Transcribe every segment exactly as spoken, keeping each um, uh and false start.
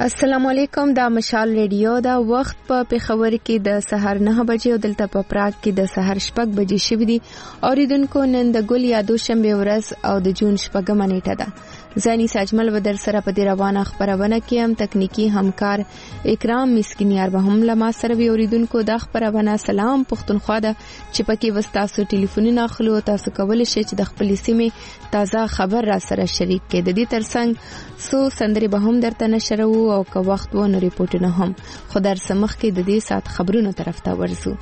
السلام علیکم. دا مشال ریډیو دا وخت په پیښور کې د سحر نه بجې او دلته په پراګ کې د سحر شپږ بجې شوې دي. اوریدونکو نن د ګل یا دوشنبه ورځ او د جون شپږمه نیټه ده. زانی ساجمل و در سره په دې روانه خبرونه کې هم تکنیکی همکار اکرام مسکینیار به هم لما سره وی. اوریدونکو دا خبرونه سلام پښتونخوا ده چې پکې وستاسو ټلیفونونه خلو تاسو کول شي چې د خپل سیمې تازه خبر را سره شریک کړئ. د دې ترڅنګ سو سندري به هم درته نشرو او که وخت و نو ریپورټونه هم. خو در سمخ کې د دې سات خبرونو طرف ته ورزو.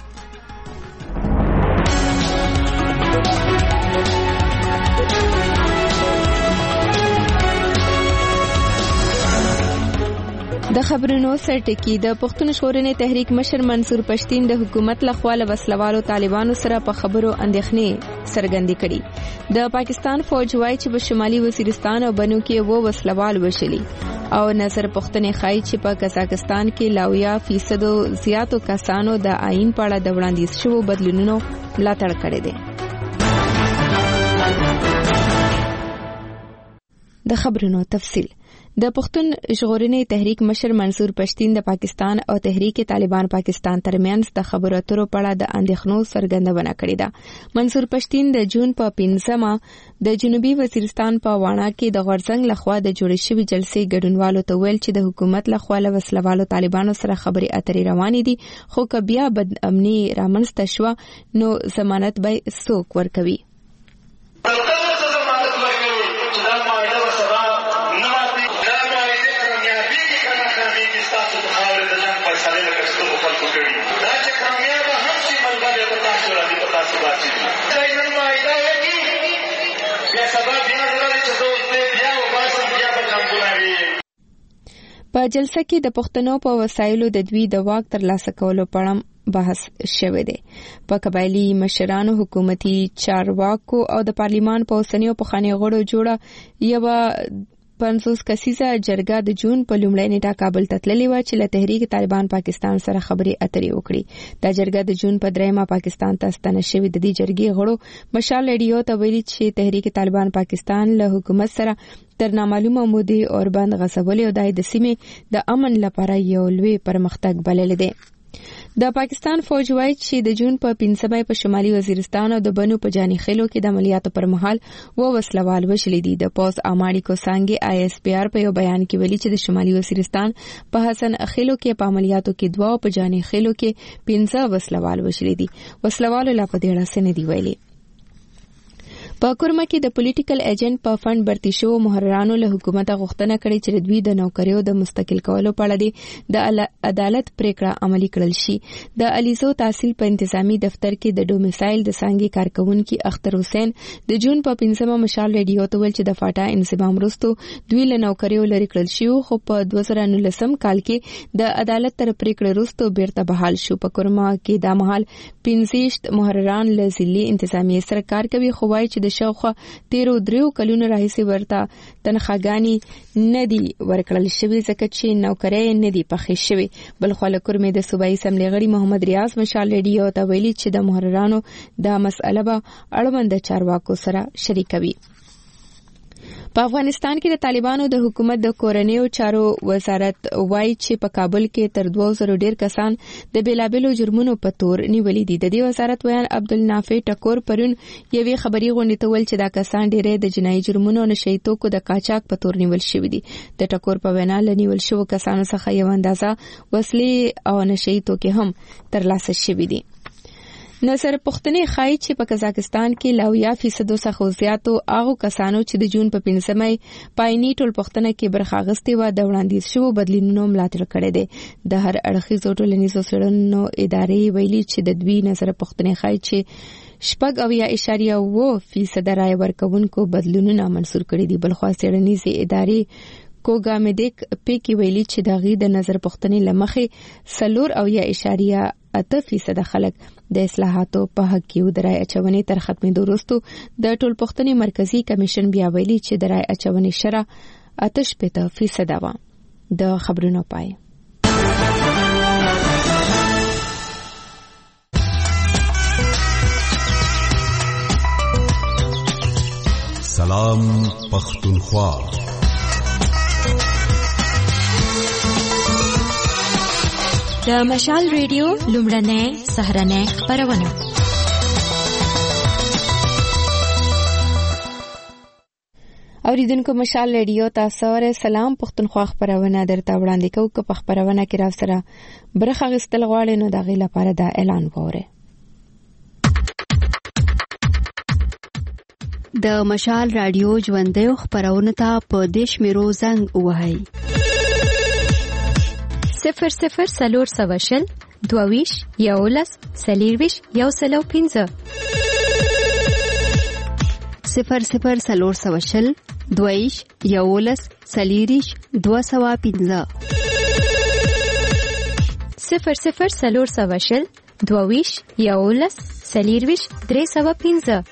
د خبرونو سرټکی د پښتون ژغورنې تحریک مشر منصور پښتین د حکومت لخوا له وسلوالو طالبانو سره په خبرو اندېښنې څرګندې کړي. د پاکستان فوج وايي چې په شمالي وزیرستان او بنو کې وو وسلوال وشلي او نظر پښتنې خای چې په قزاقستان کې لاویا فیصد زیاتو کسانو د آئین په اړه د وړاندیز شوو بدلونونو ملاتړ کړی دی. د خبرونو تفصیل. د پښتون ژغورنې تحریک مشر منصور پښتین د پاکستان او تحریک طالبان پاکستان ترمنځ د خبرو اترو په اړه د اندېښنو څرګندونه کړې ده. منصور پښتین د جون په پنځمه د جنوبي وزیرستان په واڼه کې د غورځنګ لخوا د جوړې شوې جلسې ګډونوالو ته ویل چې د حکومت لخوا له وسلوالو طالبانو سره خبرې اترې روانې دي، خو که بیا بد امني رامنځته شوه نو ضمانت به څوک ورکوي. په جلسه کې د پښتنو په وسایلو د دوی د واک ترلاسه کولو په اړه بحث شوی دی. په قبایلی مشرانو، حکومتي چارواکو او د پارلیمان په اوسنیو پخوانیو غړو جوړه یوه پنځوس کسیزه جرګه د جون په لومړۍ نیټه کابل ته تللې وه چې له تحریک طالبان پاکستان سره خبرې اترې وکړي. دا جرګه د جون په دریمه پاکستان ته ستنه شوې. د دې جرګې غړو مشال ریډیو ته ویلي چې تحریک طالبان پاکستان له حکومت سره تر نامعلومه مودې اوربند غصبولې او د سیمې د امن لپاره یو لوی پرمختګ بللی دی. د پاکستان فوج وايي چې د جون په پنځمه په شمالي وزیرستان او د بنو په جاني خیلو کې د عملیاتو پر مهال و وسلوال وشلي دي. د پوز اماړي کو څنګه آی اس پی آر په یو بیان کې ویلي چې د شمالي وزیرستان په حسن خیلو کې په عملیاتو کې دوا او په جاني خیلو کې پنځه وسلوال وشلي دي. وسلوال لا په دې اړه څه نه دی ویلي. په کورما کې د پولیټیکل ایجنټ په فند برتی شو محررانو له حکومت غوښتنه کړې چې دوی د نوکریو د مستقل کولو په اړه د عدالت پریکړه عملي کړل شي. د الیزو تحصیل په انتظامی دفتر کې د ډومیسایل د څنګه کارکونکو اختر حسین د جون په پنځمه مشال ریډیو ته ویل چې د فاټا انضمام وروسته دوی له نوکریو لري کړل شي، خو په دوه زره نولسم کال کې د عدالت تر پریکړې وروسته بیرته بحال شو. په کورما کې د مهال پنځه محرران له ځلي انتظامی سره کار کوي، خو وايي چې شاوخوا تیرو دریو کلونو راهیسې ورته تنخواګانې نه دي ورکړل شوي ځکه چې نوکرۍ نه دي پخې شوي. بلخوا له کورمې د صوبایي اسمبلۍ غړي محمد ریاض مشال ریډیو ته ویلي چې د محررانو دا مسئله به اړوند چارواکو سره شریکوي. په افغانستان کې د طالبانو د حکومت د کورنیو چارو وزارت وايي چې په کابل کې تر دوه زره ډیر کسان د بیلابلو جرمونو په تور نیولې دي. د دې وزارت ویان عبدالنافع ټکور پرون یوې خبري غونډې ته ویل چې دا کسان ډېرې د جنایي جرمونو او نشئی توکو د قاچاق په تور نیول شوي دي. د ټکور په وینا له نیول شوو کسانو څخه یو اندازه وسلې او نشئی توکي هم ترلاسه شوي دي. نظر پښتنې خای چې په قزاقستان کې لاویا فیصد څخه زیاتو هغه کسانو چې د جون په پنځمه پایني ټول پښتنه کې برخه اخیستې و د وړاندیز شوو بدلونونو ملاتړ کړی دی. د هر اړخیزو ټولنیزو څېړنو ادارې ویلي چې د دوی نظر پښتنې خای چې شپږ اویا اشاریه اووه فیصد رای ورکوونکو بدلونونه منسوخ کړي دي. بلخوا څېړنیزې ادارې کوګامدیک پېکی ویلي چې د غي د نظر پښتنې لمخې سلور اویا اشاریه اته فیصد خلک د اصلاحاتو په حق کې د رای اچونې تر ختمېدو وروسته د ټول پښتنې مرکزی کمیشن بیا ویلي چې د رای اچونې شرح اته شپږ فیصد و. د خبرونو پای. سلام پختونخوا. د مشال ریډیو لومړنۍ سهرنۍ خپرونه. اوریدونکو مشال ریډیو تاسو سره سلام پښتونخوا خبرونه درته وړاندې کوو. که په خبرونه کې را سره برخه غستل غواړئ نو د غي لپاره دا اعلان وره. د مشال رادیو ژوندۍ خبرونه ته په دیش میرو زنګ وهاي صفر صفر سلور سواشل دوویش یولس سلیرویش یو سلو پینزه صفر صفر سلور سواشل دوویش یولس سلیریش دو سوا پینزه صفر صفر سلور سواشل دوویش یولس سلیرویش درې سوا پینزه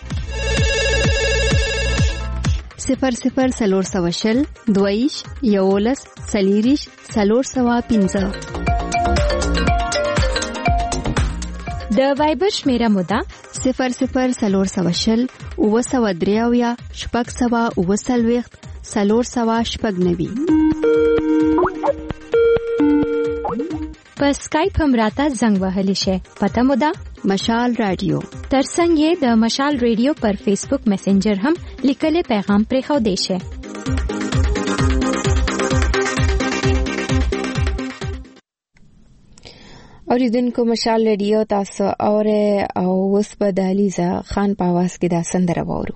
صفر صفر سلور سواشل دویش یولس سلیریش سلور سوا پینزه. د وایبر شمیره مودا صفر صفر سلور سواشل او سوا دریاویا شپږ سوا او سلويخت سلور سوا شپږ نوي. په سکایپ هم راته زنګ وهلی شي. پته مودا مشال رادیو. ترڅنګ یې د مشال ریډیو پر فیسبوک میسنجر هم لیکلي پیغام پرې خو دی شي. اوریدونکو مشال ریډیو تاسو اوره او اوس په دالیزه خان په आवाज کې دا سندره وورو.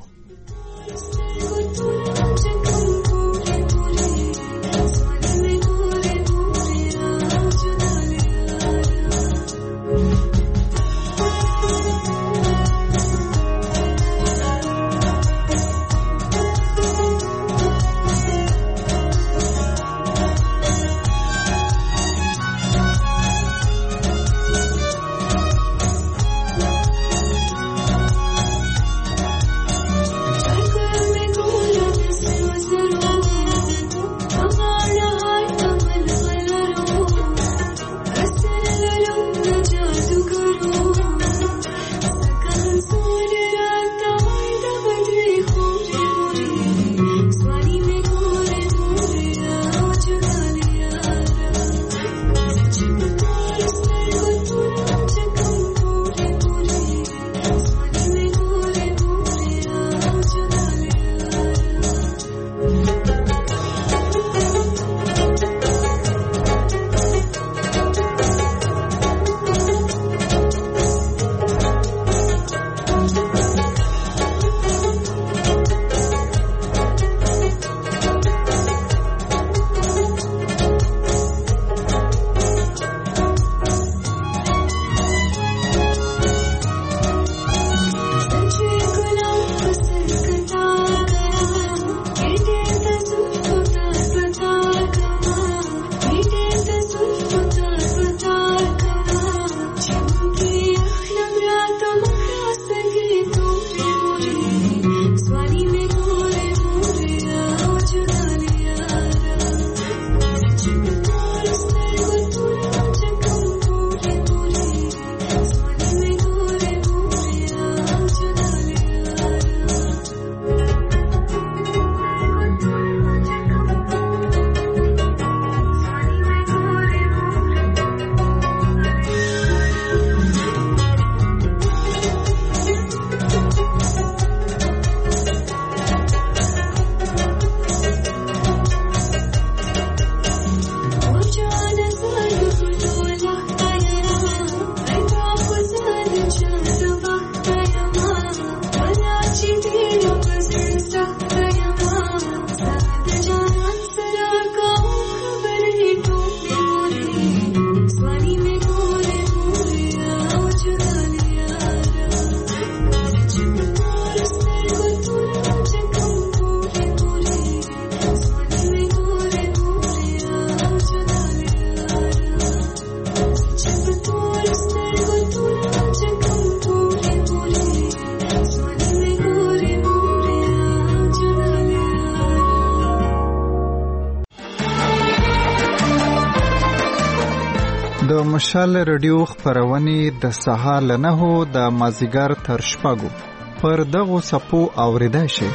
د مشال رادیو خبرونه د سهار له نهو د مازیګر تر شپږو پر دغو سپو اوریدای شي.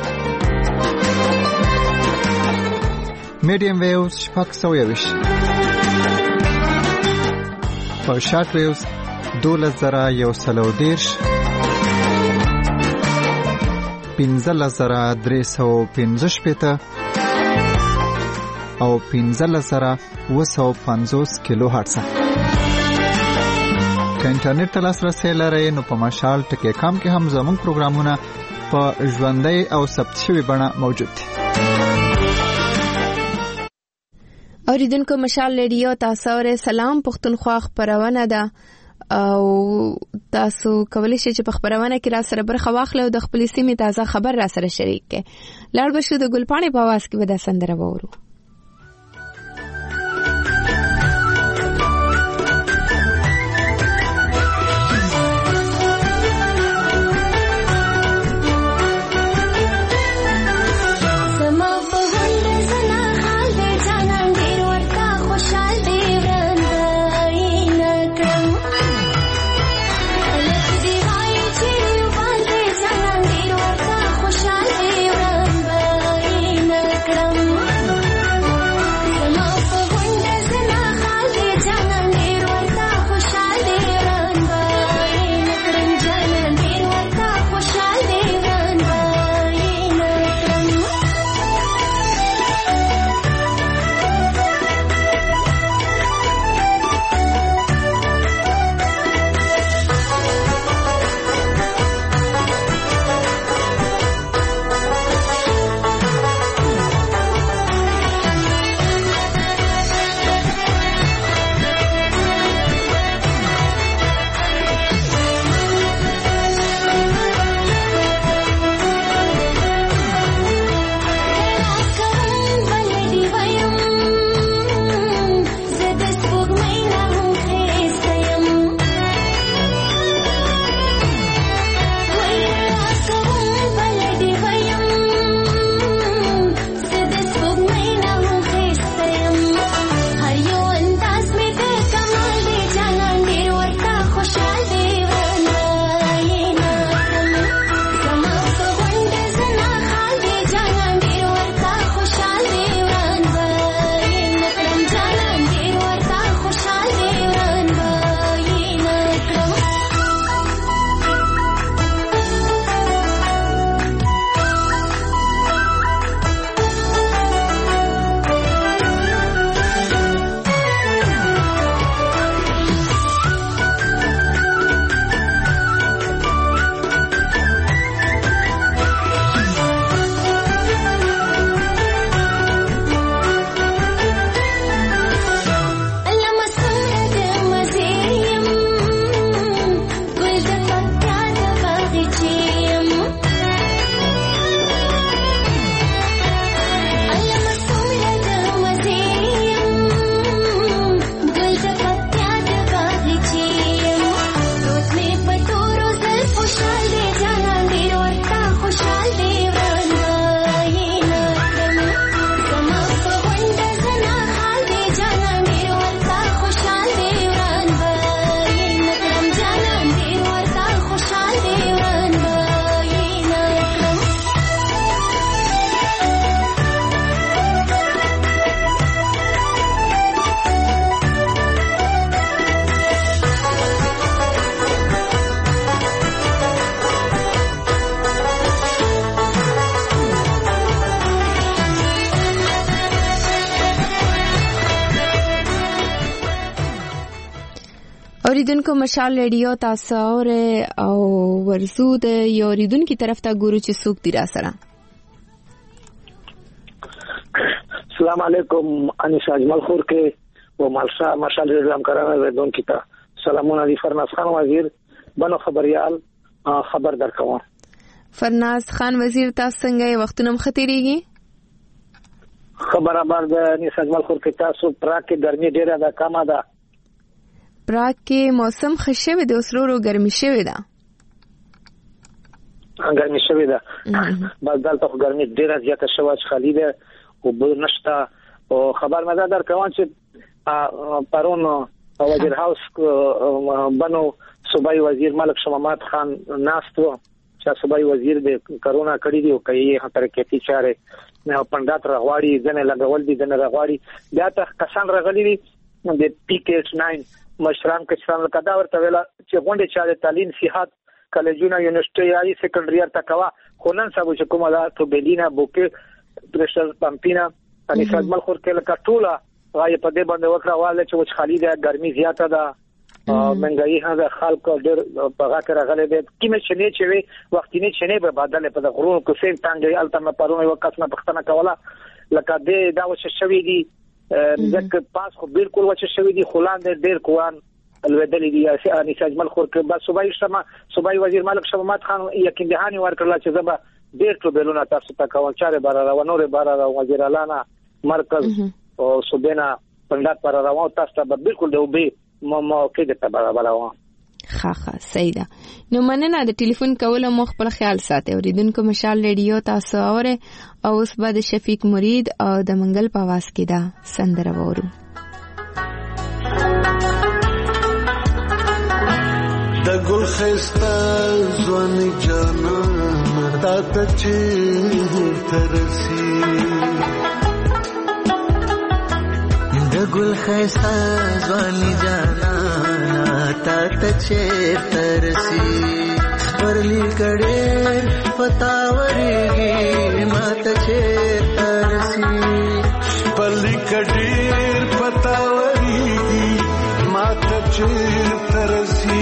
میډیم ویوز شپږ سوه یویشت په شارټ ویوز دولس زره یو سل او دېرش، پنځلس زره درې سوه پنځه شپېته او پنځلس زره اوه سوه پنځوس کیلو هرټز. که انټرنیټ ته لاسرسی لرئ نو په مشال ټکی کام کې هم زموږ پروګرامونه په ژوندۍ او ثبت شوي بڼه موجود دي. اوریدونکو مشال ریډیو تاسو اورئ. سلام پښتونخوا خبرونه ده او تاسو کولی شئ چې په خبرونه کې را سره برخه واخلئ او د خپلې سیمې تازه خبر را سره شریک کړئ. لاړ به شو د ګلپاڼې په اواز کې به دا سندره واورو. اوریدونکو مشال ریډیو تاسو اورئ او ورزو د یو اوریدونکو طرف ته ګورو چې څوک دی را سره. السلام علیکم انیس اجمل خور کې و مالشا مشال ریډیو همکارانو اوریدونکو ته سلامونه. دی فرناز خان وزیر بنو خبريال خبر درکوم. فرناز خان وزیر تاسو څنګه وختونه مختيريږي؟ خبره بار د انیس اجمل خور کې تاسو پراکه ګرمي ډیره ده کمه ده. پراک کې موسم خشوي د اوسرورو ګرمي شوی ده. ګرمي شوی ده. بس دلته ګرمي ډیره زیاته شوه چې خالي ده او بل نشته. او خبر مزه در کوم چې پرون وزیر هاوس بنو صوبایي وزیر ملک شمامات خان ناستو چې صوبایي وزیر د کرونا کړی دی او کوي حرکتي چاره نه پندات رغواړي ځنه لګول دي ځنه رغواړي بیا ته کسان رغلي دي د پی کې ناین مشران کچران لکه دا ورته ویل چې غونډه چا د تعلیم صحت کالجونه یونیورسيټي یا سیکنډري ارته کوا خونن سبو چې کومه دا تو بلینا بوکه پرشر پمپینا ان سجمل خور کې لکه ټوله غای په دې باندې وکړه واله چې وچ خالی ده ګرمي زیاته ده منګای هغه خلک ډېر په غاکره غلې ده کیمه چې نه چوي وختي نه چنه به بدل په غرونو کو سین تانګي التمه پرونه یو قسمه پختنه کوله لکه دې دا وچ شوی دي ځکه پاس خو بالکل وچ شوی دي خلان ډېر کوان الودلې دي ان سجمل خور کې بس صوبای شمه صوبای وزیر ملک شمامات خان یقین دهانی ورکړل چې زبا ډېر ټوبلونه تاسو ته کوم چاره بارا و نور بارا وزیر اعلی مرکز او صوبینا پندات پر راو تاسو ته بالکل دی وبې موقع د تبع براوه ښه ښه صحیح ده. نو مننه د ټلیفون کولو مخ پر خیال ساتي اوریدونکو مشال ریډیو تاسو اوره او اوس بعد شفیق مرید او د منګل په आवाज کې دا سندره وورو. د ګل خستا ځوان جانا مردا ته چې ترسي د ګل خستا ځوان جانا تا ته چې ترسي ورلی کډېر پتاورېږي ما ته چې ترسي پرلی کډېر پتاورېږي ما ته چې ترسي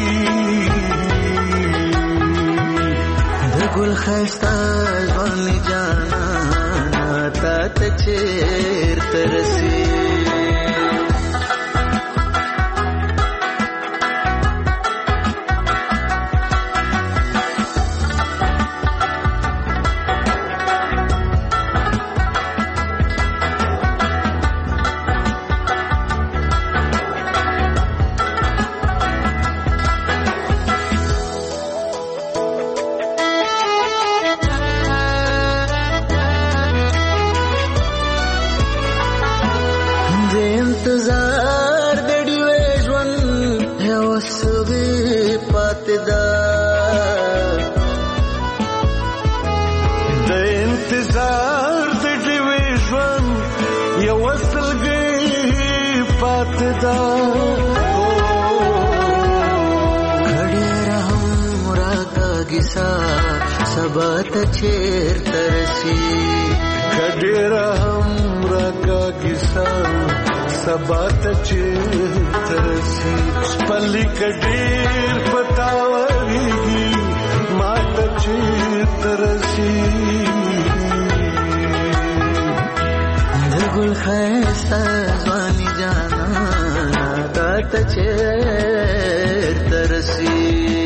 د ګل خستا ځوان جانا تا ته چې ترسي سبات چیر ترسی کډیر هم راکا کیسا سبات چیر ترسی پلی کډیر پتاوریږي مات چیر ترسی دګل خستا ځواني جانا دات چیر ترسی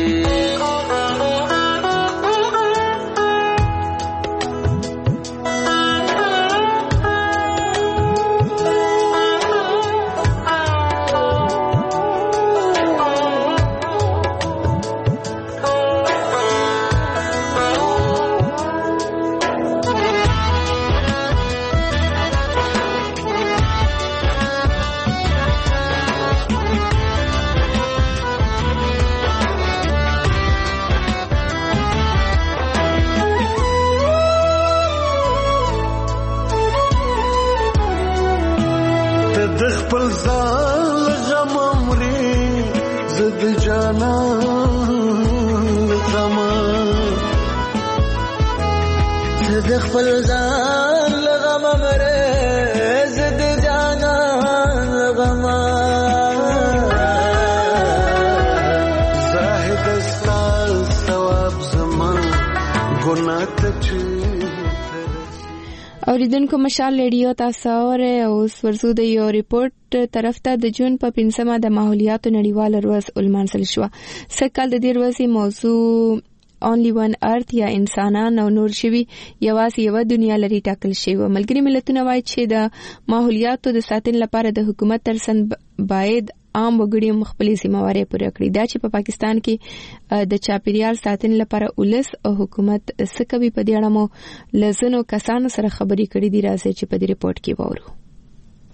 خپل ځان لغم مره زد جانا لغم زاهد استال ثواب زمان ګناه ته اوریدونکو مشال ریډیو تاسو اوره او ورسو د یو ریپورت طرف ته د جون په پنځمه د ماحولیات نړیوال ورځ ولمانځل شو. سکهال د دې ورځې موضوع only one earth یا انسانان او نور شوی یوازې یو دنیا لري ټاکل شوی. ملګری ملتونه وایي چې د ماحولیاتو د ساتنې لپاره د حکومت ترڅنګ باید عام وګړي خپل ذمہواری پوره کړي. دا چې په پاکستان کې د چاپیریال ساتنې لپاره ولس او حکومت سکوي په دې اړه مو لزنو کسانو سره خبرې کړې دي. راځي چې په دې ریپورت کې وورو.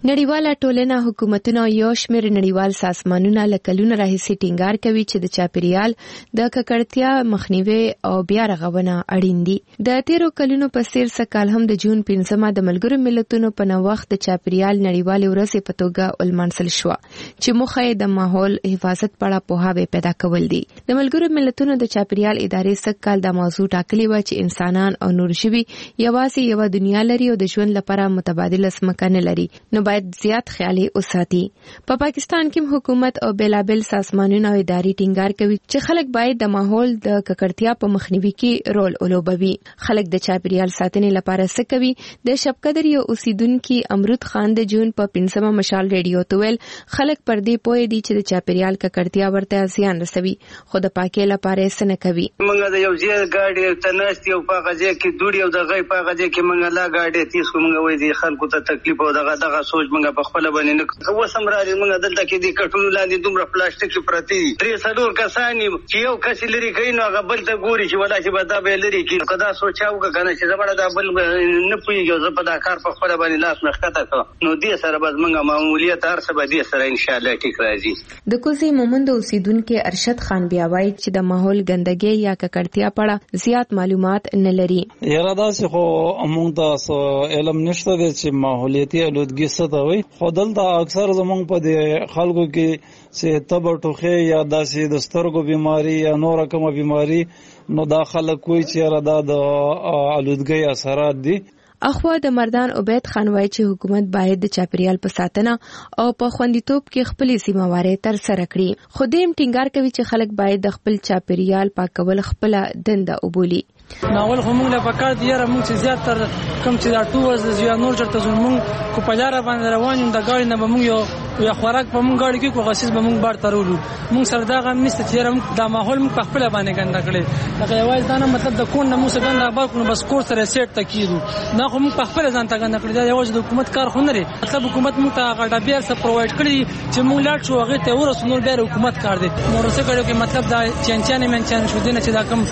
نړیواله ټولنه حکومتونه یو شمېر نړیوال سازمانونه له کلونو راهیسې ټینګار کوي چې د چاپیریال د ککړتیا مخنیوي او بیا رغونه اړین دي. د تیرو کلونو په څیر سکهال هم د جون پنځمه د ملګرو ملتونو په نوښت د چاپیریال نړیوالې ورځې په توګه ولمانځل شوه چې موخه یې د ماحول حفاظت په اړه پوهاوی پیدا کول دي. د ملګرو ملتونو د چاپیریال ادارې سکهال د موضوع ټاکلې و چې انسانان او نور ژوي یوازې یو دنیا لري او د ژوند لپاره متبادل ځمکه نه لري، نو باید زیات خیالي وساتي. په پا پاکستان کې حکومت او بیلابل سازمانونه او ادارې ټینګار کوي چې خلک باید د ماحول د ککړتیا په مخنیوي کې رول ولوبوي. خلک د چاپیریال ساتنې لپاره څه کوي؟ د شپقدر یو اوسیدونکو امرود خان د جون په پنځمه مشال ریډیو ته ویل خلک پر دې پوهې دي چې د چاپیریال ککړتیا ورته زیان رسوي، خو د پاکۍ لپاره څه نه کوي. موږ د یو ځای گاډي تناست یو په غځي کې دوړي او د غي په غځي کې موږ لا گاډي تیس کومه وې دي خلکو ته تکلیف او دغه دغه سوچ موږ په خپل باندې نه وسم راځي. موږ دلته کې د کټونو لاندې دومره پلاستیک پرتی درې څلور کسانی چې یو کس لري کین او غبل ته ګوري چې ولا چې بدا به لري کې کدا سوچاو کنه چې زبړه دا بل نه پويږي زه په دا کار په خپل باندې لاس مخته کړ نو دې سره بس موږ معمولیت هر څه به دې سره ان شاء الله ټیک راځي. د کوزي مومند اوسیدونکو ارشد خان بیا وایي چې د ماحول ګندګي یا ککړتیا په اړه زیات معلومات نه لري. یاره داسې خو موږ تاسو علم نشته چې ماحولیتي آلودګي څه ته وایي، خو دلته اکثر زمونږ په دې خلکو کې چې تبه ټوخی یا داسې د سترګو بیماری یا نور کومه بیماری نو دا خلک کوي چې دا د آلودګۍ اثرات دي. اخوا د مردان عبید خان وایي چې حکومت باید د چاپیریال په ساتنه او په خوندیتوب کې خپل ذمہواری تر سره کړي، خو دیم ټینګار کوي چې خلک باید د خپل چاپیریال پاکول خپل دنده وبولي. ناول خو موږ له پکار دی یاره موږ چې زیات تر کم چې دا ټوز د زیات نور چرته زموږ کو پلاره باندې روان یو د گاډي نه به موږ یو یا خوراک په موږ گاډي کې کو غسیس به موږ بار ترولو موږ سره دا غم نشته چې موږ د ماحول موږ په خپل باندې ګنده کړي هغه یوازې دا نه مطلب د کون نه موږ ګنده بار کو بس کور سره سیټ تکیدو نه خو موږ په خپل ځان ته ګنده کړی دا یوازې د حکومت کار خو نه لري. مطلب حکومت موږ ته غاډه بیا څه پرووایډ کړی چې موږ لاړ شو هغه ته ورسونو بیا حکومت کار دی نو څه کړو کې مطلب دا چنچانه منچان شو دینه چې دا کم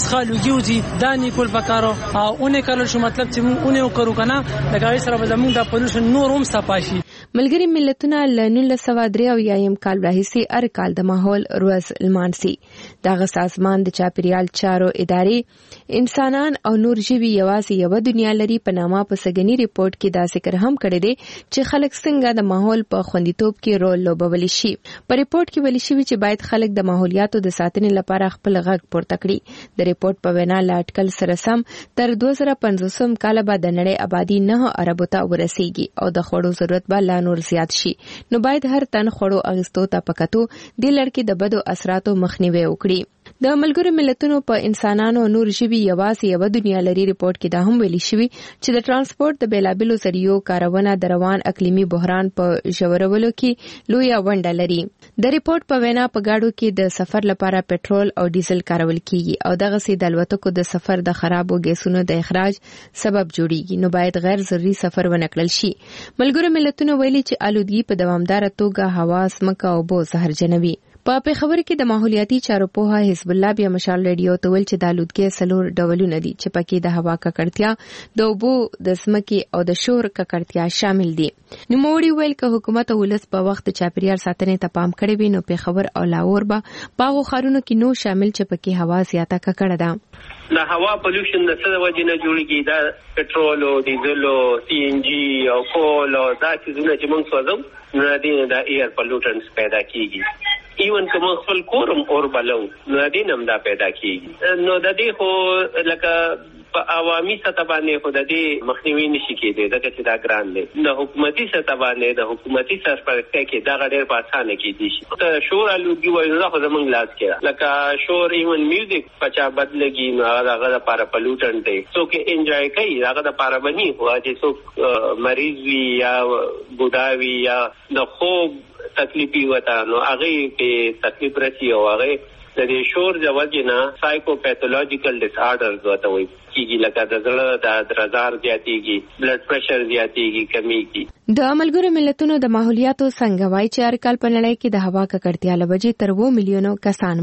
سخالوږي دا نه کول پکارو او اونې کول شو مطلب چې موږ اونې وکړو کنه د غاړي سره به زموږ د پولوشن نور هم صفاشي. ملګری ملتونه له نولس سوه درې اویایم کال راهیسې هر کال د ماحول ورځ لمانځي. دغه سازمان د چاپیریال چارو ادارې انسانان او نور ژوي یوازې یو دنیا لري په نامه په سګنی ریپورت کې دا ذکر هم کړی دی چې خلک څنګه د ماحول په خوندیتوب کې رول لوبولی شي. په ریپورت کې ویل شوی چې باید خلک د ماحولیاتو د ساتنې لپاره خپل غږ پورته کړي. د ریپورت په وینا لا اټکل سره سم تر دوه زره پنځوسم کال به د نړۍ آبادی نه اربو ته ورسیږي او د خوړو ضرورت به لا نور زیات شي، نو باید هر تن خوړو اغستو ته پکاتو د لړکی د بدو اثراتو مخنیوي وکړي. د ملګرو ملتونو په انسانانو نور ژوي یوازې یو دنیا لري ریپورت کې دا هم ویلي شوی چې د ترانسپورت د بیلابلو ذریعو کارونه د روان اقلیمي بحران په ژورولو کې لوی ونډه لري. د ریپورت په وینا په گاډو کې د سفر لپاره پټرول او ډیزل کارول کیږي او دغه سي د الوتکو د سفر د خرابو ګیسونو د اخراج سبب جوړیږي، نو باید غیر ضروري سفر ونکړل شي. ملګرو ملتونو ویلي چې آلودګي په دوامدار توګه هوا، ځمکه او اوبه زهرجنوي. په پیښور کې د ماحولیاتي چارو پوها حزب الله بیا مشال ریډیو ته ویل چې د آلودګۍ څلور ډولونه دي چې پکې د هوا ککړتیا، د اوبو، د ځمکې او د شور ککړتیا شامل دي. نوموړي ویل که حکومت او ولس په وخت چاپیریال ساتنې ته پام کړی وي نو پیښور او لاهور به په هغو ښارونو کې نو شامل چې پکې هوا زیاته ککړه ده. د هوا پولوشن د څه وجې نه جوړیږي؟ دا پټرول او ډیزل او سی ان جی او کول او دا څیزونه چې موږ سوځو نو د ایر پولوټنټس پیدا کیږي. ایون که موږ خپل کورم اور بلو نو د دې هم دا پیدا کیږي. نو د دې خو لکه په عوامي سطح باندې خو د دې مخنیوي نشي کېدی ځکه چې دا ګران دی. د حکومتي سطح باندې د حکومتي سرپرستۍ کې دا ډېر په اسانه کېدی شي. ته شور آلودګي وایي نو خو زموږ لاس کې لکه شور ایون میوزیک پچا بدلږي نو هغه د پاره پلوټنټ دی. څوک انجوای کوي هغه د پاره بني خو چې څوک مریض وي یا بوډا وي یا د خوب تکلیفي وتا نو هغه په تکلیف رسی او هغه د دې شور د وجې نه سایکوپیتولوژیکل ډیس آرډرز وته وي کیږي لکه د زړه د درزار زیاتېږي، بلډ پريشر زیاتېږي، کمیږي. د ملګرو ملتونو د ماحولیاتو څنګه وایي چې هر کال په نړۍ کې د هوا ککړتیا له وجې تر اووه میلیونو کسان مري.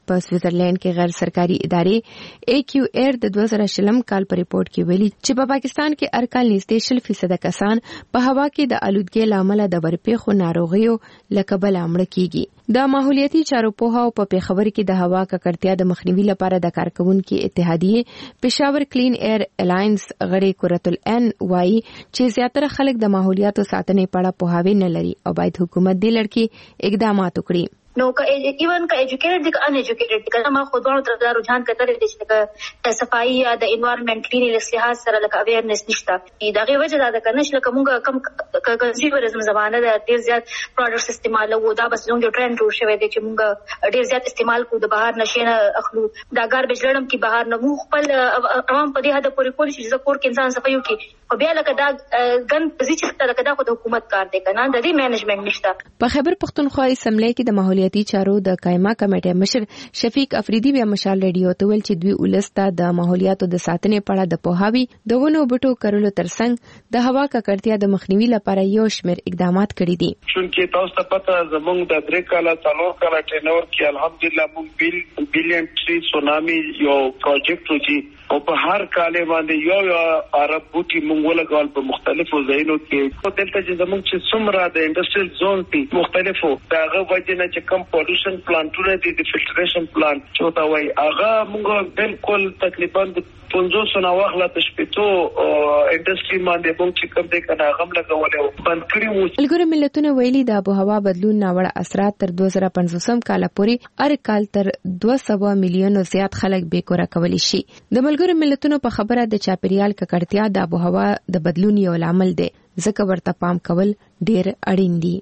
په سویټزرلند کې غیر سرکاري ادارې اے کیو ایر د دوه زره شلم کال په ریپورت کې ویلي چې په پاکستان کې ارکال نږدې شل فیصد کسان په هوا کې د الودګۍ لامل د ورپېښو ناروغیو له کبله مړه کیږي. د ماحولیاتي چارو پوهاو په پیښور کې د هوا ککړتیا د مخنیوي لپاره د کارکونکو اتحادیې پېښور کلین ایر الاینس غړي قرۃ العین وایي چې زیاتره خلک د ماحولیاتو ساتنې په اړه پوهاوی نه لري او باید حکومت دې لړ کې اقدامات وکړي. نو که ایون که ایجوکیټډ دي که ان ایجوکیټډ دي که ما خو دوه تر رجحان کتل دي چې د صفایي یا د انوایرنمنت کلینیک لحاظ سره لکه اویرنس نشته. دا غي وجه دا کنه چې لکه مونږ کم کنزیومرزم زمانه د ډیر زیات پروډکټس استعمالو دا بس زموږ یو ټرند جوړ شوی دی چې مونږ ډیر زیات استعمال کوو د بهر نشینه اخلو دا ګاربیج لړم کې بهر نه مو خپل عوام په دې هدا پورې کولی چې زکور کې انسان صفایو کې او بیا لکه دا ګن پوزیشن ته لکه دا خو د حکومت کار دی کنه د دې مینجمنت نشته. په خیبر پختونخوا اسمبلی کې د ماحولیاتي چارو د قائمه کمیټې مشر شفیق افریدي بیا مشال ریډیو ته ویل چې دوی ولسته د ماحولیاتو د ساتنې په اړه د پوهاوی د ونو بوټو کرلو ترڅنګ د هوا ککړتیا د مخنیوي لپاره یو شمېر اقدامات کړي دي. چونکې تاسو ته پته زموږ د درې کاله څلور کاله ټینور کې الحمدلله موږ بیل بیلین ټری سونامي یو پروجیکټ وچی او په هر کال باندې یو یو عرب بوټي موږ ولګول په مختلفو ځایونو کې. په دلته چې زموږ چې څومره د انډستریل زون دي مختلفو دغه وجه نه چې کم پولیوشن پلانټونه دي د فلټریشن پلانټ چې تا وایي هغه موږ بالکل تقریبا پنځوس نه واخله د شپږو انډستری باندې موږ چې کوم دي کنه هغه لګولې بند کړی وو. ملګرو ملتونو ویلي د آبهوا بدلون ناوړه اثرات تر دوه زره پنځوسم کال پورې هر کال تر دوه سوه میلیونو زیات خلک بیکوره کولی شي. د ملګرو ملتونو په خبره د چاپیریال ککړتیا د آبهوا د بدلون یو لامل دی ځکه ورته پام کول ډیر اړین دي.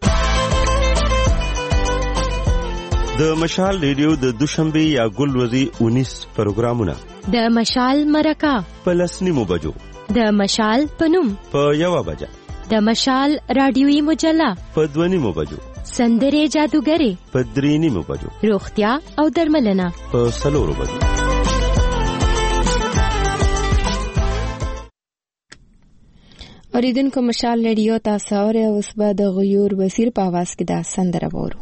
د مشال ریډیو د دوشنبه یا ګلوري انیس پروګرامونه د مشال مرکه په لسنیمو بجو د مشال پنوم په یو بجه د مشال رادیوي مجله په دونیمو بجو سندره جادوګری په درینیمو بجو روغتیا او درملنه په سلورو بجو. اوریدونکو مشال ریډیو تاسو اورئ اوس به د غیور وزیر په आवाज کې دا سندره وورو.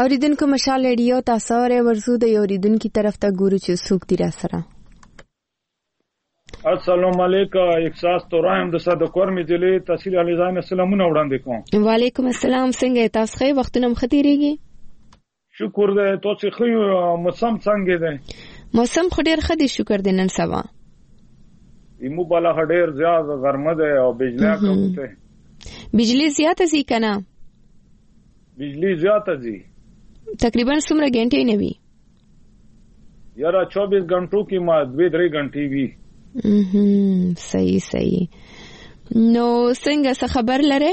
اوریدونکو مشال ریډیو تاسو ور ورزو د اوریدونکو طرف ته ګورو چې څوک دی را سره. السلام علیکم. احساس تورایم د صد کورمې ضلع تحصیل علیزان سلامونه وړاندې کوم. وعلیکم السلام. څنګه تاسو ښه وختونه مختیریږي؟ شکر دې تاسو ښه. موسم څنګه دی؟ موسم خو ډیر ښه دی شکر دې. نن سبا ایمو بالا ډیر زیات ګرمه ده او بجلی کوته. بجلی زیاته زی کنه؟ بجلی زیاته زی. تقریبا څومره غنټې نه وي؟ یاره چوبیس غنټو کې ما دوه درې غنټې وي. هم صحیح صحیح. نو څنګه څه خبر لره؟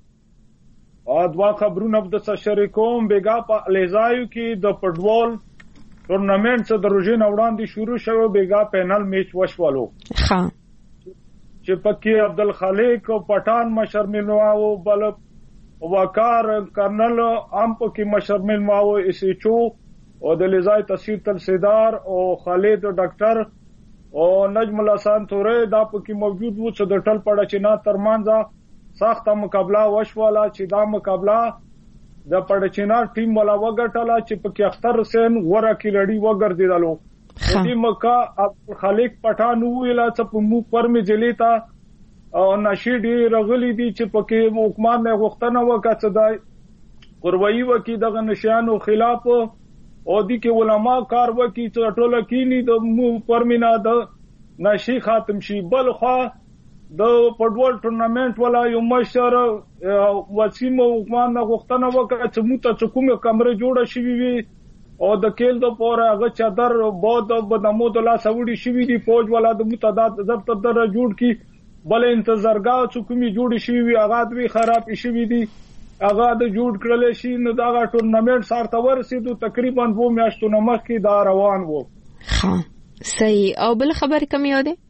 ا دوا خبرونه د شریکوم بیګا په لیزایو کې د فوټبال ټورنمنت څخه د روزین وړاندې شروع شوه. بیګا پینل میچ وشولو. ها چې پکې عبدالخالق پټان مشر ملواو بل وقار کرنل ام پکې مشر ملواو اسچو او د لیزای تحصیل تلسیدار او خالد ډاکټر او نجم الحسن تورې دا پکې موجود وو چې د ټل پړه چې نا ترمنځ سخته مقابله وشوله چې دا مقابله د پړچینا ټیم ولا وګټله چې پکې اختر حسین غوړه کې لړی وګرځیدلو. دې مکه عبدالخالق پټان ویلا چې په مو پرمې ضلع ته او نشیدي رغلی دي چې پکې حکومت نه غوښتنه وکړه چې دا قروي وکي د نشانو خلاف او دي کې علما کار وکي چې ټوله کینی د مو پرمینا د نشي خاتم شي. بل خو د فوټبال ټورنمنت ولا یو مشر وسیم حکومت نه غوښتنه وکړه چې مو ته کومه کمره جوړه شي وي او د کېل د پوره هغه چادر بود بدمو د لا سوډي شي دي فوج ولا د متعدد ضبط در جوړ کی بل انتظارګاه چې کومي جوړ شي وي هغه دوی خراب شي دي هغه د جوړ کړل شي نو دا ټورنمنت سارته ورسېدو تقریبا وو میاشتونه مخکې دا روان وو. ها صحیح. او بل خبر کم یو ده؟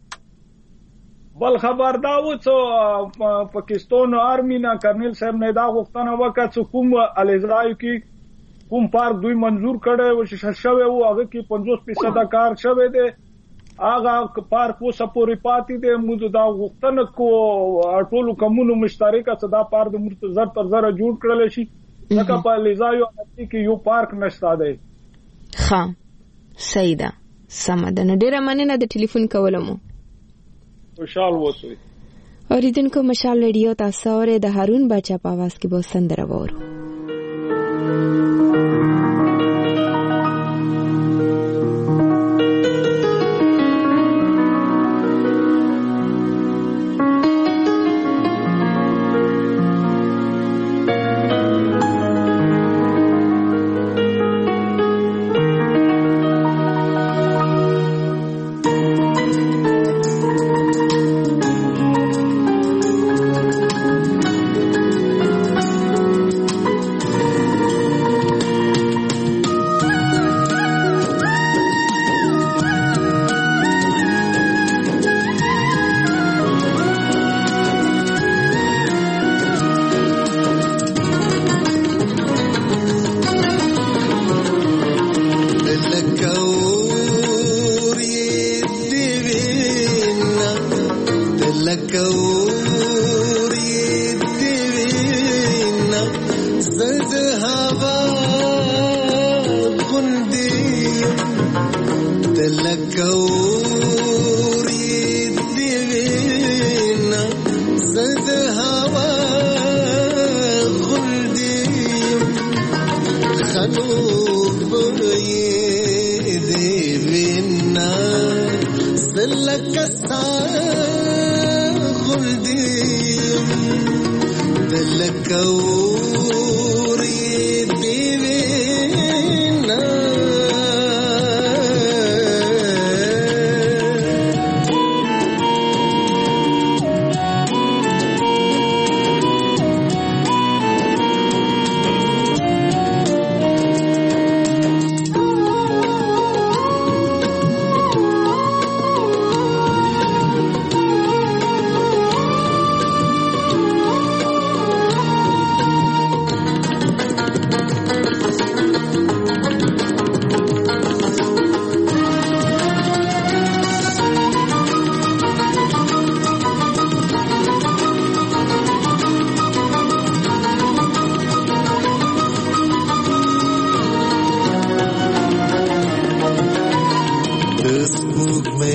بل خبر دا و چې پاکستان آرمی نه کرنل صاحب نه دا غوښتنه وکړه چې کوم الیزای کې کوم پارک دوی منظور کړي او چې شوه وو هغه کې پنځوس فیصد کار شوه دی. هغه پارک وو سپوري پاتې دی. موږ دا غوښتنه کو ټولو کومونو مشترکه چې دا پارک د مرتزر تر زره جوړ کړل شي لکه په الیزای کې یو پارک نشته دی. ها صحیح ده. سم ده. نو ډیره مننه د ټلیفون کولمو. خوشحال اوسئ. اوریدونکو مشال ریډیو تاسو اورئ د هارون بچا په आवाज کې به سندره وورو.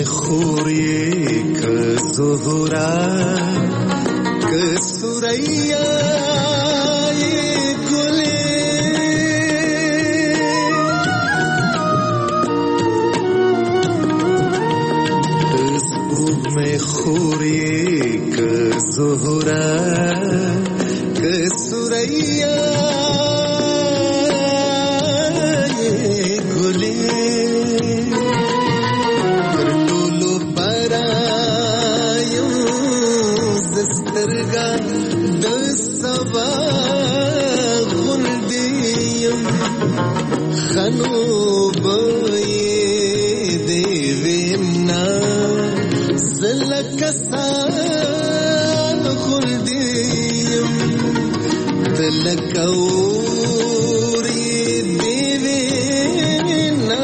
خوری که زهرا که سریا خوری که زهرا که سریا گلی پر ټولو پرایو زسترګا د سبا غوندیم خنو به دی وینا کسان خلدیم دلکوری دیوینا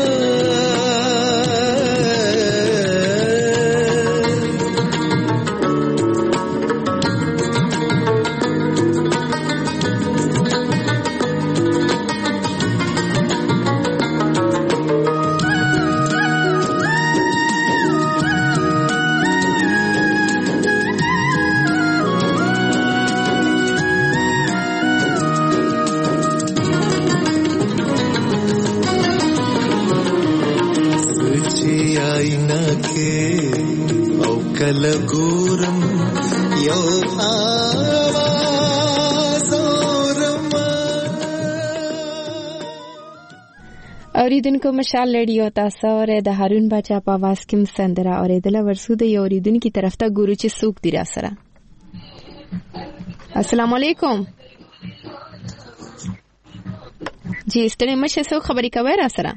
لګورم یو आवाज اورم اوریدونکو مشال لړیو تاسو اوره د هارون بچا په आवाज کې مسندره اوریدل ورسو د یو اوریدونکو طرف ته ګورو چې څوک دی را سره. السلام علیکم. جی ستړي مشه څو خبرې کوي را سره؟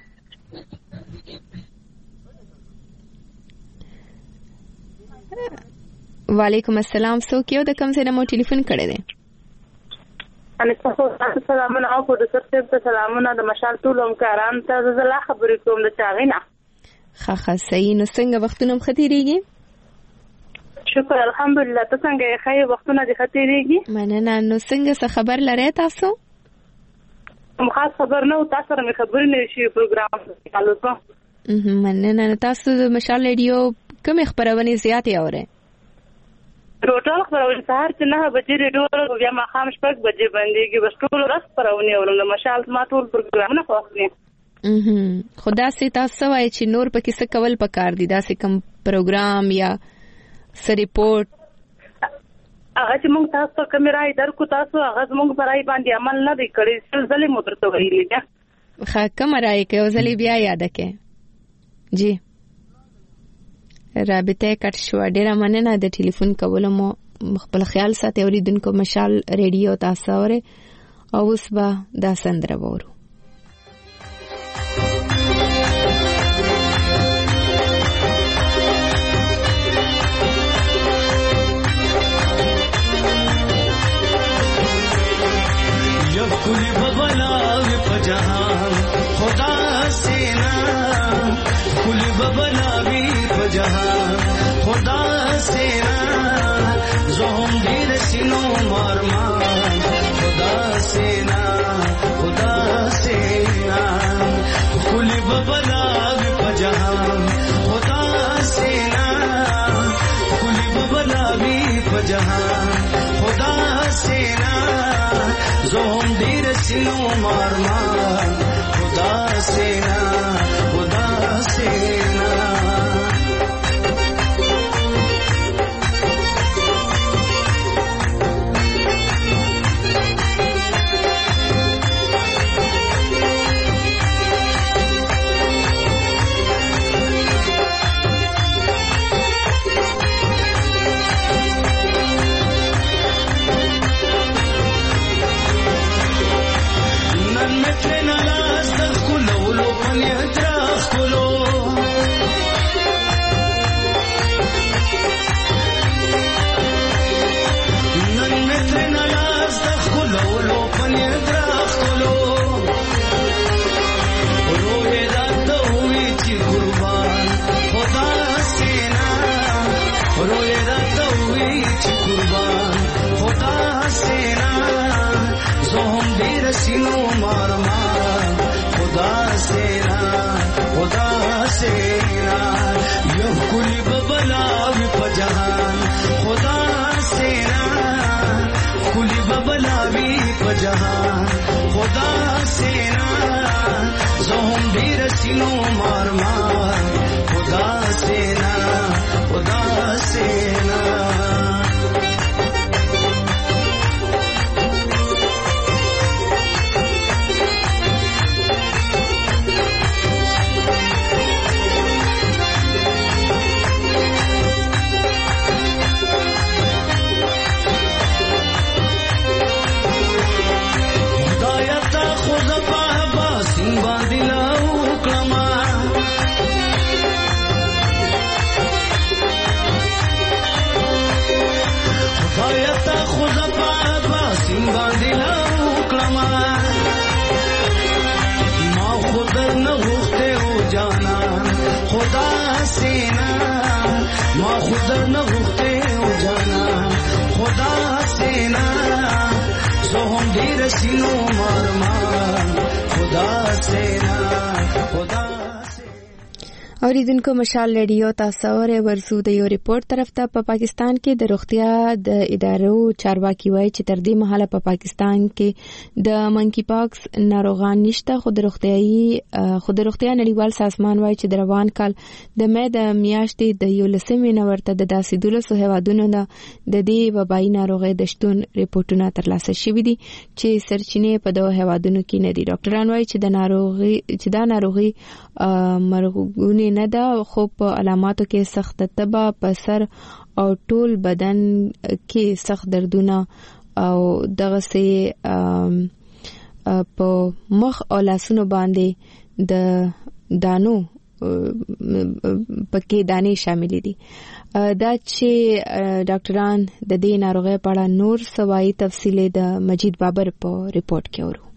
وعلیکم السلام. سو کیو د کوم ځای نه مو ټلیفون کړی دی؟ ان تاسو سلامونه او په دغه څه سلامونه د مشال ټولم کاران ته زلا خبرې کوم د چاغینا. ښه ښه صحیح. نو څنګه وختونه مختیریږي؟ شکر الحمدلله. ته څنګه یې؟ ښه وختونه دې ختیریږي؟ مننه. نو څنګه څه خبر لرئ تاسو؟ کوم خاص خبر نه او تاسو سره مې خبرې نه شي پروګرام چالو څه. مننه. تاسو د مشال ریډیو کوم خبرونه زیاتې اورئ؟ ټوټال خبرونه سهار چې نه بجې ریډیو بیا ماښام شپږ بجې باندې بس ټول ورځ خبرونه اورم. مشال ما ټول پروګرامونه خوښني. خدا سي تاسو وایي چې نور پکې څه کول پکار دي؟ دا سه کوم پروګرام یا س ریپورت هغه چې موږ تاسو کوم راي درکو تاسو هغه موږ برای باندې عمل نه دی کړی. ځلې مو درته ویلي ده. ښه کوم راي کې ځلې بیا یاد کړئ. جی رابطه کټ شو. ډیره مننه د ټلیفون کولو مو. خپل خیال ساتئ اوریدونکو. مشال ریډیو تاسو اوره او اوس به دا سندره وورو. یو کلی ببلا په جهان خدا سینا کلی ببلا په جهان خدا سینا زوم دیر سینو مارمان خدا سینا خدا سینا کلی ببلا په جهان خدا سینا کلی ببلا په جهان خدا سینا زوم دیر سینو مارمان خدا سینا خدا سینا कुली बबलावी प जहान खुदा से ना कुली बबलावी प जहान खुदा से ना ज़ोहम भी रसीनो मार मार खुदा से ना खुदा से ना माँ खुदा न गुफ्ते हो जाना खुदा से ना ज़ोहम भी रसीनो मार मार खुदा से ना खुदा और दिन को मशाल रेडियो तासौर ورسو د یو ریپورت طرف ته په پاکستان کې د روغتیا د ادارو چارواکي وایي چې تر دې مهاله په پاکستان کې د منکی پاکس ناروغان نشته. خو د روغتیايي خو د روغتیا نړیوال سازمان وایي چې د روان کال د مې د میاشتې د یو لسمې نه ورته د داسې دولسو هیوادونو نه د دې وبایي ناروغۍ د شتون ریپورتونه ترلاسه شوي دي چې سرچینې په دغه هیوادونو کې نه دي. ډاکټران وایي چې د ناروغي چې دا ناروغي مرغونی نه ده خو په علاماتو کې سخت تبه په سر او ټول بدن کې سخت دردونه او دغه سي په مخ او لاسونو باندې د دانو پکې دانې شامل دي. دا چې ډاکټران د دې ناروغۍ په اړه نور سوای تفصیل د مجید بابر په ریپورت کې ورو.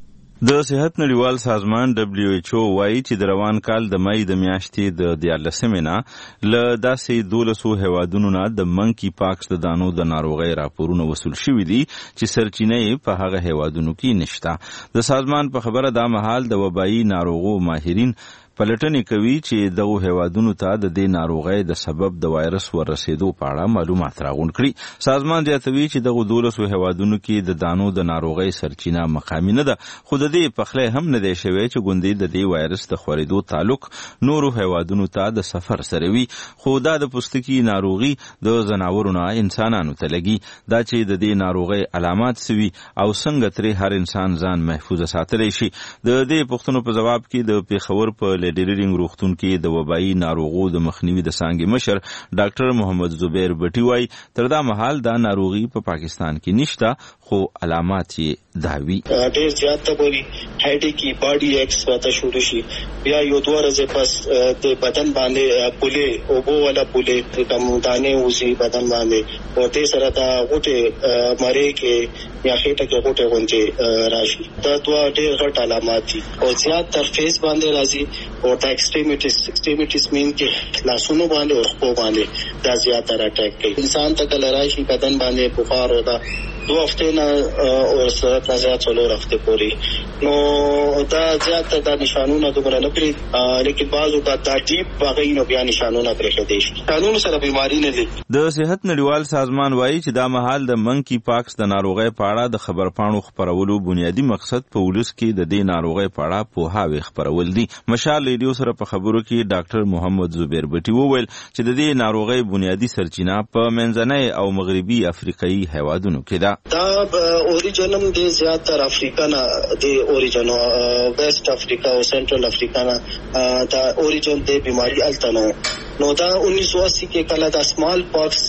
د صحت نړیوال سازمان دبليو ایچ او وايي چې د روان کال د مې د میاشتې د دیارلسمې نه له داسې دولسو هیوادونو نه د منکی پاکس د دانو د ناروغۍ راپورونه وصول شوي دي چې سرچینې په هغه هیوادونو کې نشته. د سازمان په خبره دا مهال د وبایي ناروغو ماهرین پلټنې کوي چې دغه هیوادونو ته د دې ناروغۍ د سبب د وایرس ورسېدو په اړه معلومات راغونډ کړي. سازمان زیاتوي چې دغه دولسو هیوادونو کې د دانو د ناروغۍ سرچینه مقامي نه ده خو د دې پخلی هم نه دی شوی چې ګوندې د دې وایرس د خورېدو تعلق نورو هیوادونو ته د سفر سره وي. خو دا د پوستکي ناروغي د ځناورو نه انسانانو ته لګي. دا چې د دې ناروغۍ علامات سوي او څنګه ترې هر انسان ځان محفوظ ساتلی شي. د دې پوښتنو په جواب کې د پیښور په ډیرینګ روغتون کې د وبایي ناروغو د مخنیوي د څانګې مشر ډاکټر محمد زبیر بټي وایي تر دا مهال دا ناروغي په پاکستان کې نشته خو علامات یې داوي. ډېر زیات تبوري هډی کې باډي ایکس واته شروع شي بیا یو دوه ورځې پس د بدن باندې پولې او بو ولا پولې د دانې وزي بدن باندې او دې سره دا غوټه مری کې یا خېټه کې غوټه غونډه راشي. دا دوه ډېر غټ علامات دي او زیات تر فیس باندې راځي او دا ایکستریمیټیز ایکستریمیټیز مین کې لاسونو باندې او خپو باندې دا زیات تر اٹیک کوي. انسان ته کله راشي بدن باندې بخار ودا دو هفته نه او سرعت نه زیات څلور هفته پورې نو دا زیات دا نشانونه دومره نه پرې لیکن بعضو کا ترتیب باغی نو بیا نشانونه پرې دي شي قانون سره بیماری نه دي. د صحت نړیوال سازمان وایي چې دا مهال د منکی پاکس د ناروغۍ په اړه د خبرپاڼو خبرولو بنیادی مقصد په ولس کې د دې ناروغۍ په اړه پوهاوی خبرول دي. مشال ریډیو سره په خبرو کې ډاکټر محمد زبیر بټي وویل چې د دې ناروغۍ بنیادی سرچینه په منځنۍ او مغربي افریقایي هیوادونو کې ده. دا اوریجنم د زیاتره افریقا نه د اوریجن ویسٹ افریقا او سنټرل افریقا نه دا اوریجن د بیماری التنو نو دا انیس سو اسی کې کله د سمال پاکس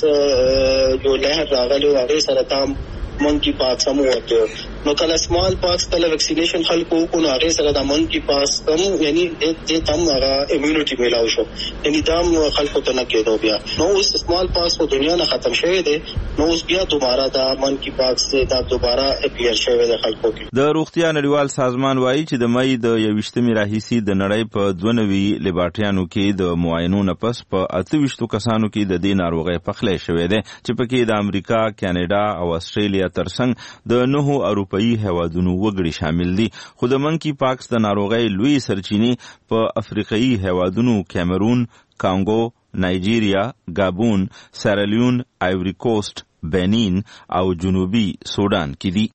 جو لهر راغلی او هغه سره تام منکی پاکس هم وته نو کله سمال پاکس کله ویکسینیشن خلکو کو نو هغه سره د منکی پاکس هم یعنی د تم هغه امیونټي میلاو شو یعنی دا خلکو ته نه کېدو بیا نو اوس سمال پاکس په دنیا نه ختم شوی دی نو اوس بیا دوباره دا منکی پاکس دا دوباره اپیر شوی دی خلکو کې. د روغتیا نړیوال سازمان وایي چې د مې د یوشتمې راهیسي د نړۍ په دوه نوي لیبارټریانو کې د معاینو نه پس په اته ویشتو کسانو کې د دې ناروغۍ پخلی شوی دی چې پکې د امریکا، کاناډا او استرالیا ترڅنګ د نهو اروپایي هیوادونو وګړي شامل دي. خو د منکی پاکس د ناروغۍ لوی سرچینې په افریقایي هیوادونو کیمرون، کانګو، نایجیریا، گابون، سیرالیون، آیوری کوسټ، بنین او جنوبي سودان کې دي.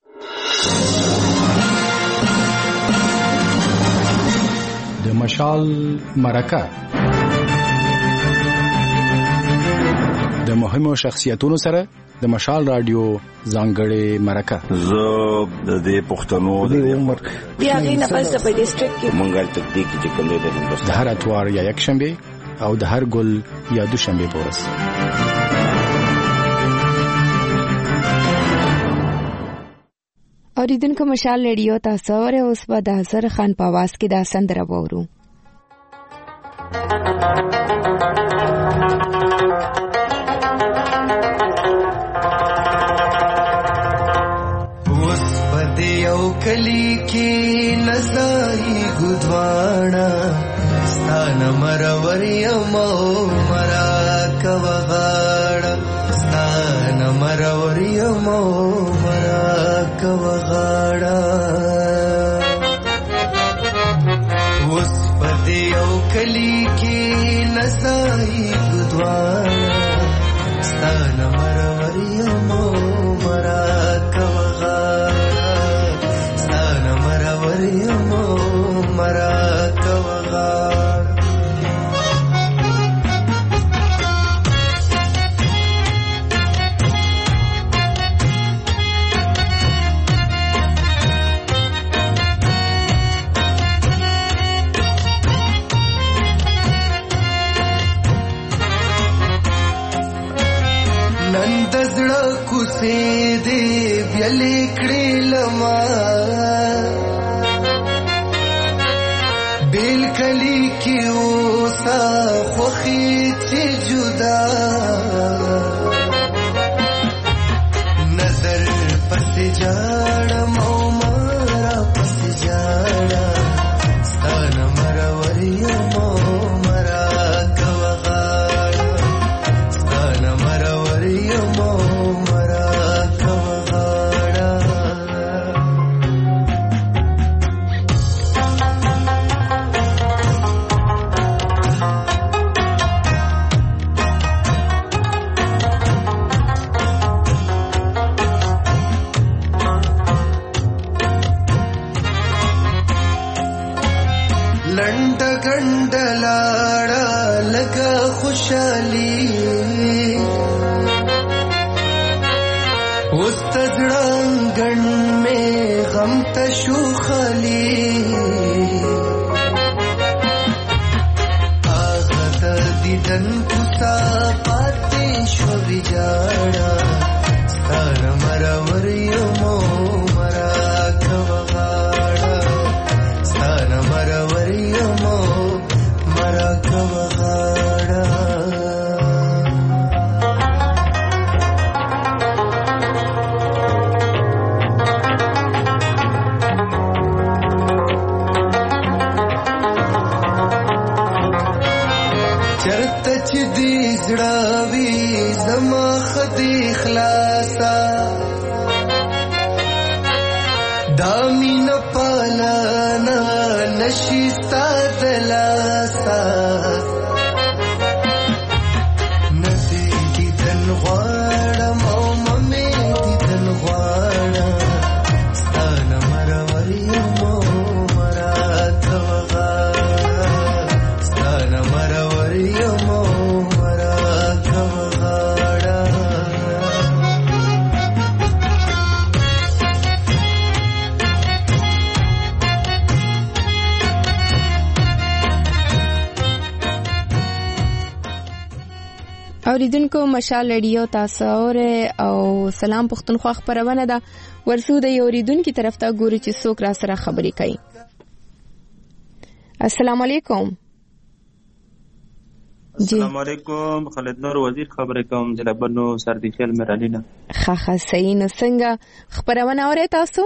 د مشال مرکه د مهمو شخصیتونو سره د مشال رادیو ځانګړې مرکه. زه د دې پښتنو د عمر بیا غینه پس په ډیسټریکټ کې منګل تدې کې کوم دی د هندوستان د هر اتوار یا یک شنبه او د هر ګل یا دوشنبه پورس. اوریدونکو مشال ریډیو تاسو اوره اوس په د حسر خان په आवाज کې دا سندره وورو. اوس په یو کلی کې نزای ګدوانا ستانه مرور یمو مرا کوغاړه ستانه مرور یمو مرا کوغاړه اوس په یو کلی کې نزای ګدوانا ستانه مرور یمو مرا کوغاړه ستانه مرور یمو مرا کوغاړه کوسه دې بلې کړې لما بیل کلی کې اوسه خوخي چې جدا نظر پس جاړه مو مارا پس جاړه ستانه مرور یمو مرا کوغاړه ستانه مرور یمو خوشالي استدرنګن میں غم تشو خالی آغت دیدن کتا پاتے شو بجاڑا ستار مرور یمو مرا کوغاڑا ستار مرور یمو مرا کوغاڑا زړاوي زما خدي خلاصا دامین پالانا نشي ستادلاسا ندي دي دن غواړم او ممي دي دن غواړم ستانه مرور یمو مرا کوغاړه ستانه مرور یمو اوریدونکو مشال ریډیو تاسو او سلام پښتونخوا خبرونه ده ورسو د اوریدونکو طرف ته ګوري چې څوک را سره خبرې کوي. السلام علیکم. السلام علیکم خالد نور وزیر خبرې کوم جلبنو سردی خیل مرالینا. ښه ښه صحیح. نو څنګه خبرونه اورئ تاسو؟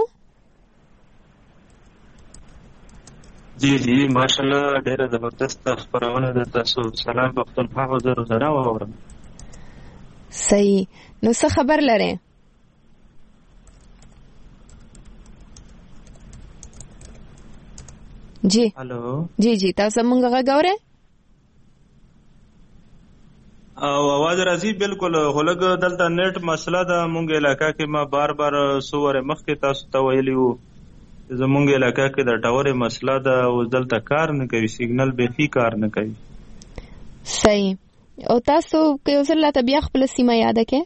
جی جی ماشاءالله ډیره زبردست خبرونه ده. تاسو سلام پښتونخوا حضور زرا واورم. صحیح. نو څه خبر لرئ؟ جی هالو جی جی تاسو مونږ غږ اورئ؟ او आवाज راځي بالکل هلګ دلته نت مسله ده مونږ علاقہ کې ما بار بار سوره مخ کې تاسو ته ویلی وو زمونږ علاقہ کې د ټاور مسله ده او دلته کار نه کوي سیګنل به هی کار نه کوي صحیح او تاسو کې وسله طبيعه خپل سیمه یاد کې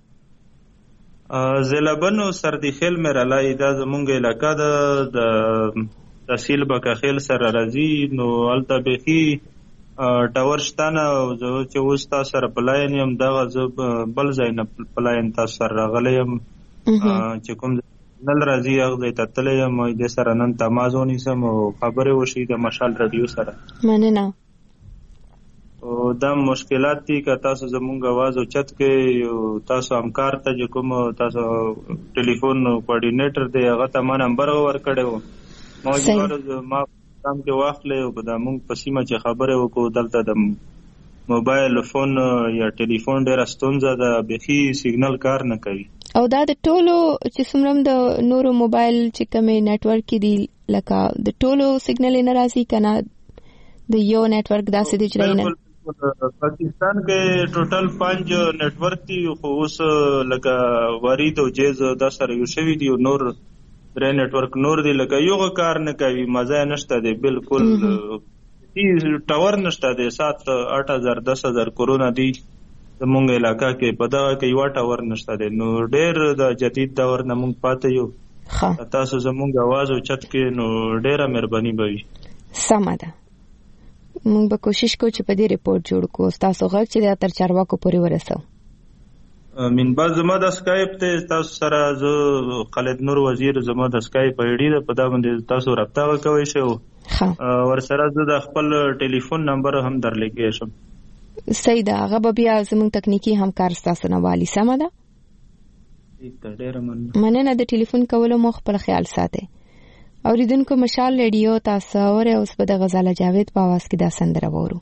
زلبن او سردی خیل مې رالای دا زمونږ علاقہ ده د تحصیل بکا خیل سره راځي نو الته به هی ټاور شتانه چې اوس تاسو سره پلاین یم دغه بل ځای نه پلاین تاسو سره راغلی یم چې کوم نل راځي هغه ځای ته تللی یم د سره نن تماس ونیسم او خبرې وشي د مشال رادیو سره مننه او دا مشکلات دي که تاسو زمونږ आवाज اوچت کې تاسو همکار ته چې کوم تاسو ټلیفون کوارډینیټر دی هغه ته ما نمبر ورکړی و ما ما تام کې واخلې او په دمو په سیمه چې خبره وکړو دلته د موبایل فون یا ټلیفون ډېر ستونزه ده بخي سیګنل کار نه کوي او دا د ټولو چې څومره د نورو موبایل چې کومه نتورک دی لکه د ټولو سیګنل نه راځي کنه د یو نتورک داسې دی چې نه پاکستان کې ټوټل پنځ نتورک دي خو اوس لکه ورید او جیز د سره یو شوی دی نور درې نتورک نور دی لکه یو کار نه کوي مزه نشته دی بالکل هیڅ ټاور نشته دی سات آټ هزار دس هزار کرونا دی زمونږ علاقہ کې په دغه کې یو ټاور نشته دی نو ډېر د جدید دور نه مونږ پاتې یو تاسو زمونږ आवाज او چت کې نو ډېره مهرباني به وي سمه ده مونږ به کوشش کوو چې په دې ریپورت جوړ کوو تاسو غږ چې د تر چارواکو پورې ورسو من بعد زما د اسکایپ ته تاسو سره زه خالد نور وزیر زما د اسکایپ ایډي ده په دا باندې تاسو رابطه وکوي شو ور سره زه د خپل ټلیفون نمبر هم درلګې شم صحیح ده هغه به بیا زموږ تکنیکی همکار تاسو نه والی سم ده مننه د ټلیفون کولو مو خپل خیال ساتئ اوریدونکو مشال ریډیو تاسو اوره اوس په د غزال جاوید په आवाज کې دا سندره وورو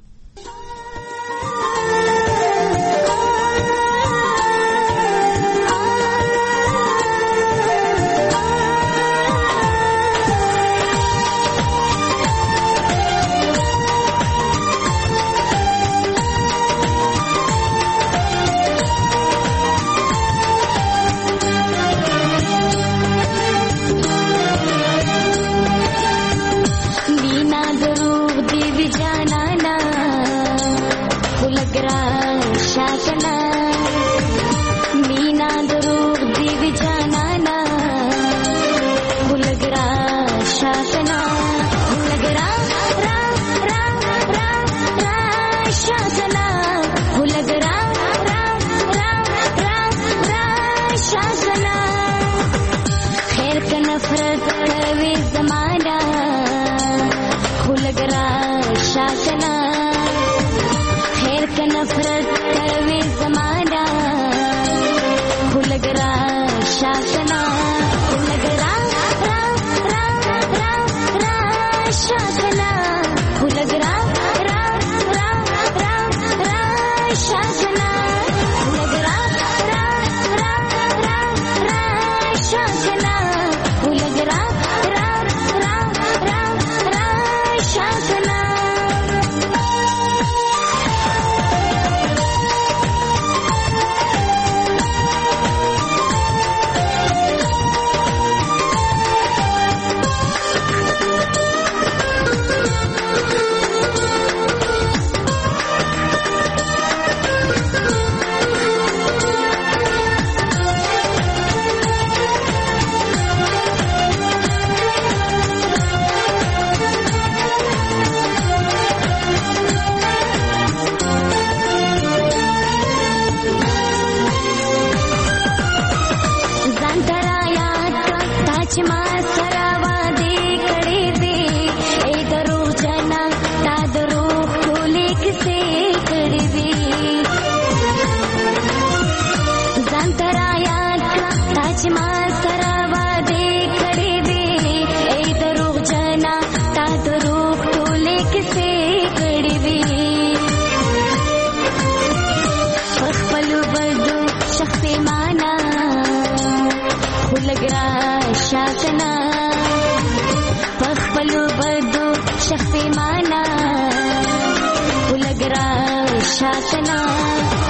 شاکنا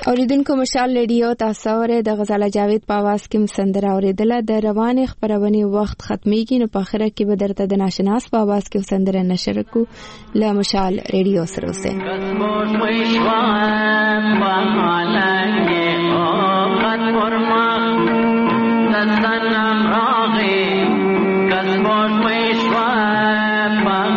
اوریدونکو مشال ریډیو تاسو اورئ د غزاله جاوید په आवाज کې سندره اوریدله. د روانې خبرونې وخت ختميږي نو په اخر کې به درته د ناشناس په आवाज کې سندره نشر کو له مشال ریډیو سره اوسه. That's